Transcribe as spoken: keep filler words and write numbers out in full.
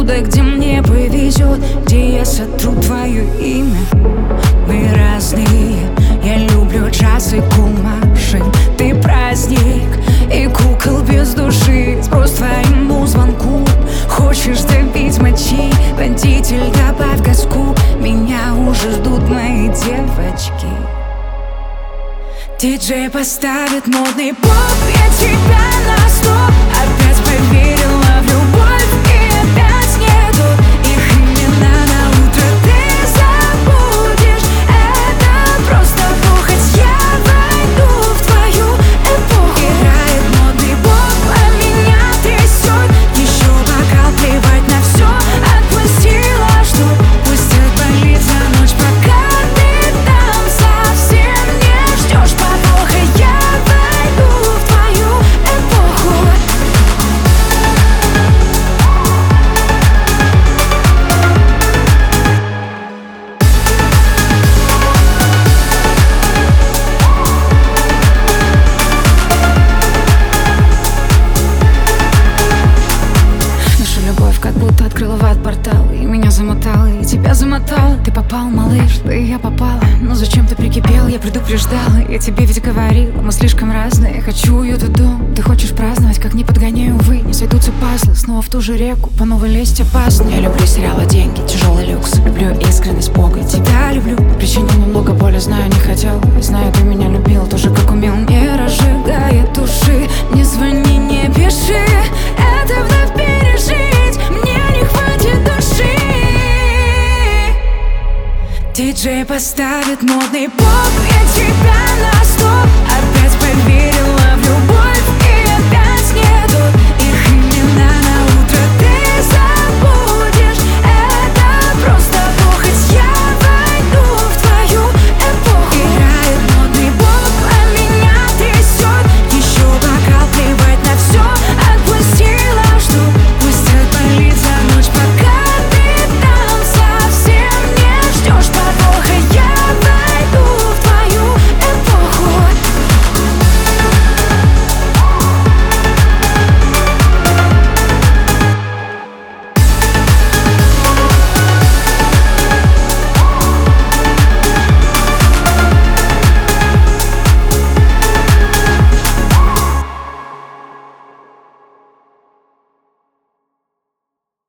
туда, где мне повезет, где я сотру твое имя. Мы разные, я люблю джаз и кумаши. Ты праздник и кукол без души. Сброс твоему звонку. Хочешь добить мочи, водитель, добавь газку. Меня уже ждут мои девочки. Диджей поставит модный поп, я тебя на стоп. Опять поверила в любовь и опять нету их имена. На утро ты забудешь, это просто похоть. Я войду в твою эпоху. Играет модный поп, а меня трясет. Еще бокал, плевать на все. Отпустила, что пусть отболит за ночь, пока ты там совсем не ждешь. Я войду в твою эпоху. Наша любовь как будто открыла в ад портал, и меня замотала, и тебя замотала. Ты попал, малыш, да и я попала. Но зачем ты прикипел, я предупреждала. Я тебе ведь говорила, мы слишком разные. Я хочу уют и дом, ты хочешь праздновать. Как не подгоняю, увы, не сойдутся пазлы. Снова в ту же реку, по новой лезть опасно. Я люблю сериалы, деньги, тяжелый люкс. Люблю искренность Бога, тебя люблю. Причинил немного боли, знаю, не хотел. Знаю, ты меня любил, тоже как умел. Не разжигая души, не звони, не пиши. Это вновь пережить, мне не хватит души. Диджей поставит модный поп, я тебя на